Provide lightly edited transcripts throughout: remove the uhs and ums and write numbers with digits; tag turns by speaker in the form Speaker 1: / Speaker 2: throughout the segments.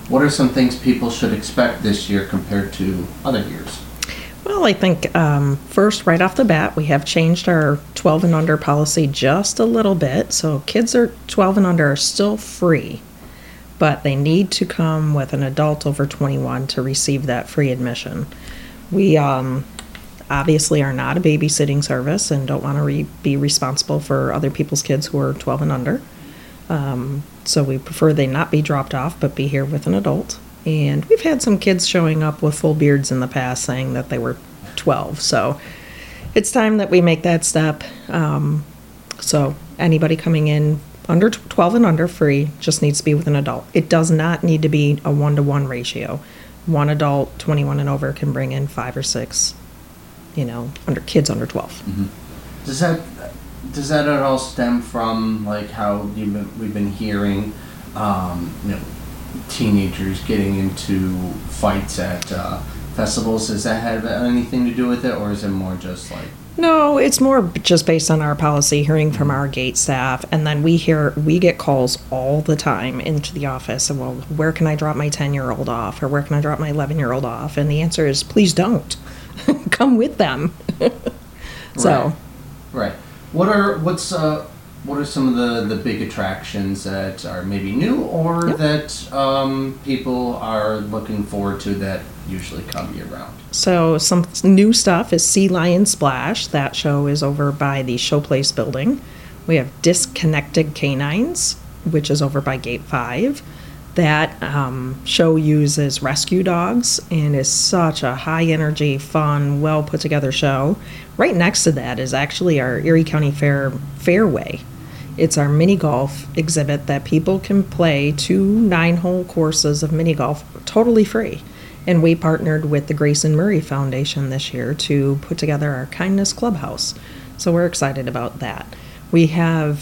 Speaker 1: What are some things people should expect this year compared to other years?
Speaker 2: Well, I think first, right off the bat, we have changed our 12 and under policy just a little bit. So kids are 12 and under are still free, but they need to come with an adult over 21 to receive that free admission. We obviously are not a babysitting service and don't want to be responsible for other people's kids who are 12 and under. So we prefer they not be dropped off, but be here with an adult. And we've had some kids showing up with full beards in the past saying that they were 12. So it's time that we make that step. So anybody coming in under 12 and under free just needs to be with an adult. It does not need to be a 1-to-1 ratio. One adult, 21 and over, can bring in 5 or 6, kids under 12.
Speaker 1: Mm-hmm. Does that at all stem from like how we've been hearing, teenagers getting into fights at festivals? Does that have anything to do with it, or is it more just like?
Speaker 2: No, it's more just based on our policy, hearing from our gate staff, and then we get calls all the time into the office, and well, where can I drop my 10-year-old off, or where can I drop my 11-year-old off? And the answer is, please don't. Come with them. So.
Speaker 1: Right. What are some of the big attractions that are maybe new or that people are looking forward to that usually come year round?
Speaker 2: So some new stuff is Sea Lion Splash. That show is over by the Showplace building. We have Disconnected Canines, which is over by Gate 5. That show uses rescue dogs and is such a high energy, fun, well put together show. Right next to that is actually our Erie County Fairway. It's our mini golf exhibit that people can play 2 9-hole courses of mini golf totally free. And we partnered with the Grayson Murray Foundation this year to put together our Kindness Clubhouse. So we're excited about that. We have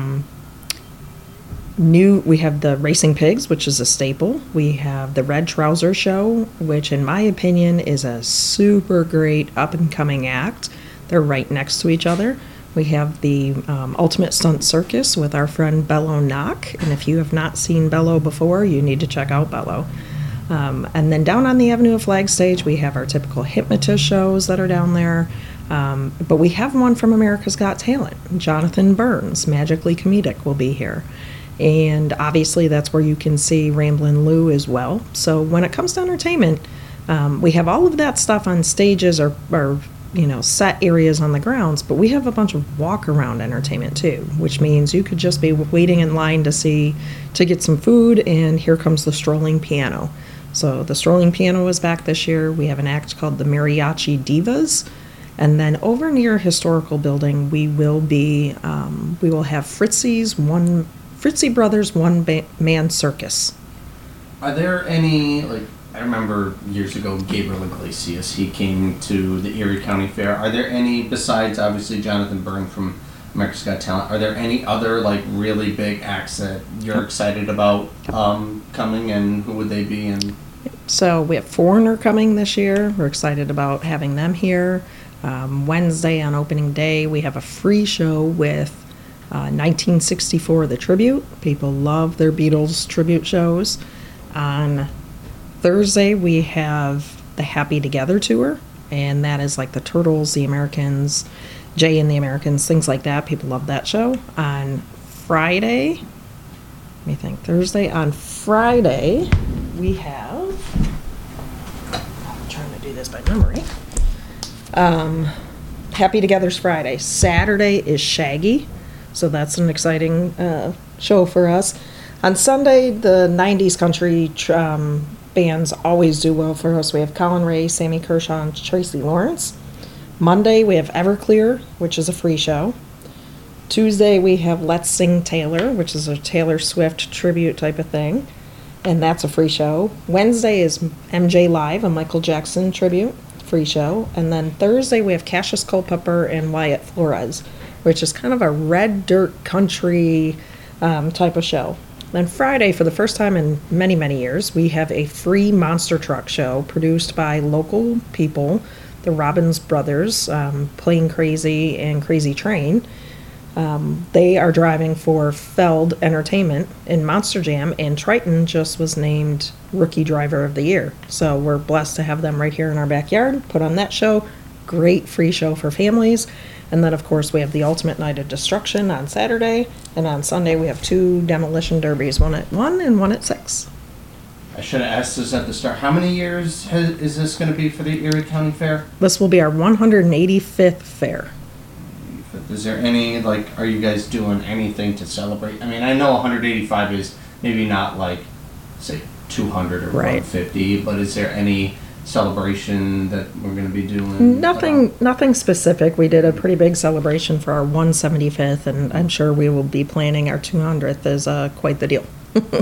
Speaker 2: we have the Racing Pigs, which is a staple. We have the Red Trouser Show, which in my opinion is a super great up and coming act. They're right next to each other. We have the Ultimate Stunt Circus with our friend Bello Knock. And if you have not seen Bello before, you need to check out Bello. And then down on the Avenue of Flag stage, we have our typical hypnotist shows that are down there. But we have one from America's Got Talent. Jonathan Burns, Magically Comedic, will be here. And obviously that's where you can see Ramblin' Lou as well. So when it comes to entertainment, we have all of that stuff on stages or set areas on the grounds, but we have a bunch of walk-around entertainment too, which means you could just be waiting in line to get some food, and here comes the strolling piano. So the strolling piano is back this year. We have an act called the Mariachi Divas. And then over near Historical Building, we will have Fritzy Brothers one-man circus.
Speaker 1: Are there any, I remember years ago, Gabriel Iglesias, he came to the Erie County Fair. Are there any, besides obviously Jonathan Byrne from America's Got Talent, are there any other really big acts that you're excited about coming, and who would they be? And
Speaker 2: so we have Foreigner coming this year. We're excited about having them here. Wednesday on opening day, we have a free show with 1964 The Tribute. People love their Beatles tribute shows. On Thursday, we have the Happy Together tour, and that is like the Turtles, the Americans, Jay and the Americans, things like that. People love that show. On Friday, on Friday, we have, I'm trying to do this by memory. Happy Together's Friday. Saturday is Shaggy, so that's an exciting show for us. On Sunday, the 90s country bands always do well for us. We have Colin Ray, Sammy Kershaw, and Tracy Lawrence. Monday, we have Everclear, which is a free show. Tuesday, we have Let's Sing Taylor, which is a Taylor Swift tribute type of thing, and that's a free show. Wednesday is MJ Live, a Michael Jackson tribute, free show. And then Thursday, we have Cassius Culpepper and Wyatt Flores, which is kind of a red dirt country type of show. Then Friday, for the first time in many, many years, we have a free monster truck show produced by local people, the Robbins brothers, Plain Crazy and Crazy Train. They are driving for Feld Entertainment in Monster Jam, and Triton just was named Rookie Driver of the Year. So we're blessed to have them right here in our backyard, put on that show. Great free show for families. And then, of course, we have the Ultimate Night of Destruction on Saturday. And on Sunday, we have 2 demolition derbies, one at 1 and one at 6.
Speaker 1: I should have asked this at the start. How many years is this going to be for the Erie County Fair?
Speaker 2: This will be our 185th fair.
Speaker 1: Is there any, like, are you guys doing anything to celebrate? I mean, I know 185 is maybe not like, say, 200 or
Speaker 2: Right.
Speaker 1: 150, but is there any celebration that we're going to be doing?
Speaker 2: Nothing specific. We did a pretty big celebration for our 175th, and I'm sure we will be planning our 200th as quite the deal.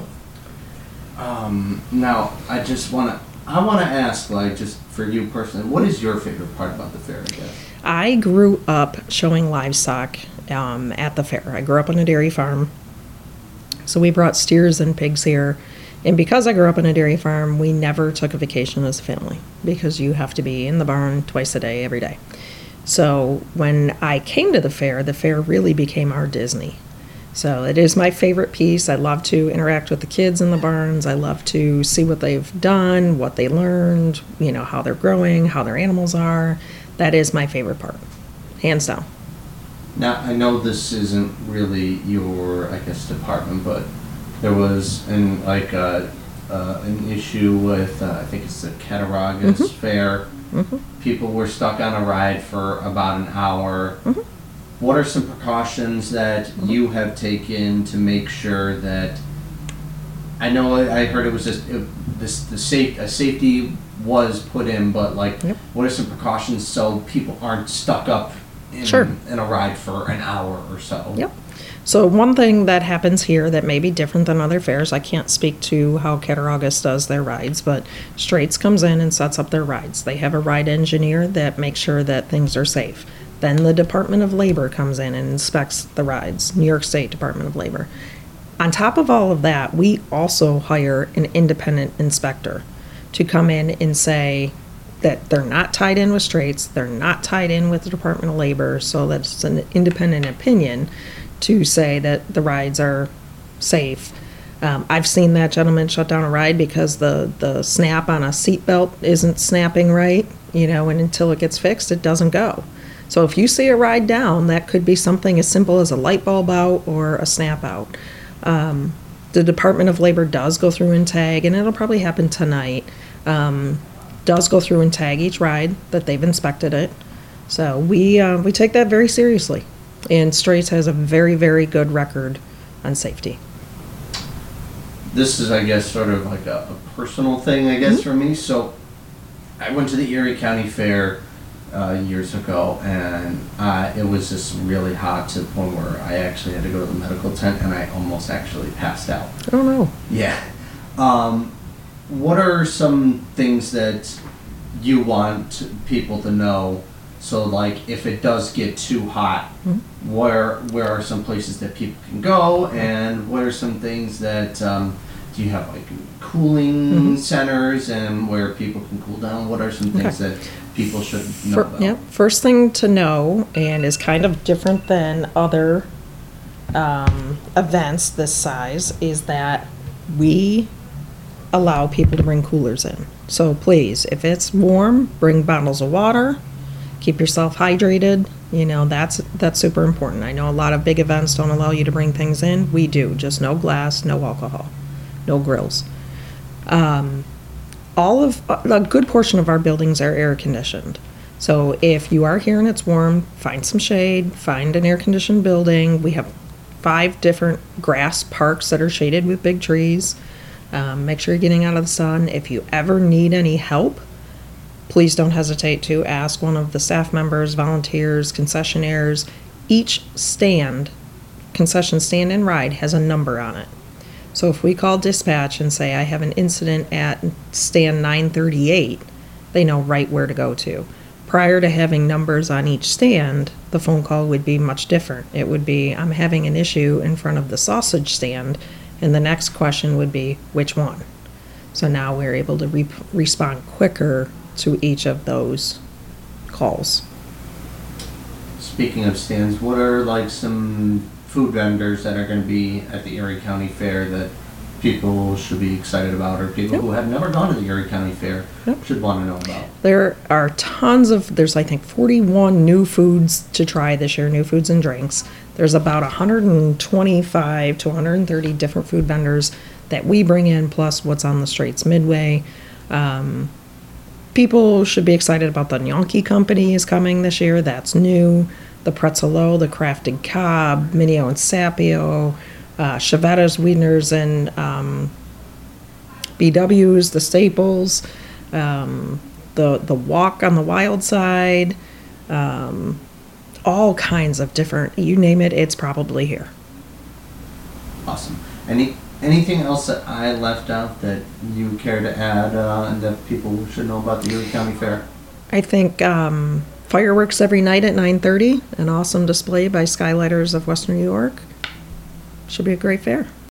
Speaker 1: Now, I want to ask, like, just for you personally, what is your favorite part about the fair, I guess?
Speaker 2: I grew up showing livestock at the fair. I grew up on a dairy farm, so we brought steers and pigs here. And because I grew up on a dairy farm, we never took a vacation as a family because you have to be in the barn twice a day, every day. So when I came to the fair really became our Disney. So it is my favorite piece. I love to interact with the kids in the barns. I love to see what they've done, what they learned, how they're growing, how their animals are. That is my favorite part, hands down.
Speaker 1: Now, I know this isn't really your, I guess, department, but there was an issue with, I think it's the Cattaraugus Fair. Mm-hmm. People were stuck on a ride for about an hour. Mm-hmm. What are some precautions that you have taken to make sure that, I know I heard it was just, safety was put in, but what are some precautions so people aren't stuck up in a ride for an hour or so?
Speaker 2: Yep. So one thing that happens here that may be different than other fairs, I can't speak to how Cattaraugus does their rides, but Straits comes in and sets up their rides. They have a ride engineer that makes sure that things are safe. Then the Department of Labor comes in and inspects the rides, New York State Department of Labor. On top of all of that, we also hire an independent inspector to come in and say that they're not tied in with Straits, they're not tied in with the Department of Labor, so that's an independent opinion to say that the rides are safe. I've seen that gentleman shut down a ride because the snap on a seatbelt isn't snapping right, and until it gets fixed, it doesn't go. So if you see a ride down, that could be something as simple as a light bulb out or a snap out. The Department of Labor does go through and tag, and it'll probably happen tonight, does go through and tag each ride that they've inspected it. So we take that very seriously. And Straits has a very, very good record on safety.
Speaker 1: This is, I guess, sort of like a personal thing, I guess, for me. So I went to the Erie County Fair years ago, and it was just really hot to the point where I actually had to go to the medical tent, and I almost actually passed out.
Speaker 2: Oh, no.
Speaker 1: Yeah. What are some things that you want people to know? So, like, if it does get too hot, where are some places that people can go, and what are some things that do you have, like, cooling centers and where people can cool down? What are some things that people should know about?
Speaker 2: Yeah, first thing to know, and is kind of different than other events this size, is that we allow people to bring coolers in. So please, if it's warm, bring bottles of water. Keep yourself hydrated. That's super important. I know a lot of big events don't allow you to bring things in. We do. Just no glass, no alcohol, no grills. A good portion of our buildings are air conditioned. So if you are here and it's warm, find some shade, find an air conditioned building. We have 5 different grass parks that are shaded with big trees. Make sure you're getting out of the sun. If you ever need any help, please don't hesitate to ask one of the staff members, volunteers, concessionaires. Each concession stand and ride has a number on it. So if we call dispatch and say, I have an incident at stand 938, they know right where to go to. Prior to having numbers on each stand, the phone call would be much different. It would be, I'm having an issue in front of the sausage stand, and the next question would be, which one? So now we're able to respond quicker to each of those calls.
Speaker 1: speaking of stands, what are like some food vendors that are going to be at the Erie County Fair that people should be excited about, or people
Speaker 2: Yep.
Speaker 1: who have never gone to the Erie County Fair
Speaker 2: Yep.
Speaker 1: should want to know about?
Speaker 2: There are tons of, there's I think 41 new foods to try this year, new foods and drinks. There's about 125 to 130 different food vendors that we bring in, plus what's on the streets Midway. People should be excited about the Gnocchi Company is coming this year. That's new. The Pretzelo, the Crafted Cobb, Minio and Sapio, Chevetta's, Wieners, and BW's, the Staples, the Walk on the Wild Side, all kinds of different, you name it, it's probably here.
Speaker 1: Awesome. Anything else that I left out that you care to add and that people should know about the Erie County Fair?
Speaker 2: I think fireworks every night at 9:30, an awesome display by Skylighters of Western New York. Should be a great fair.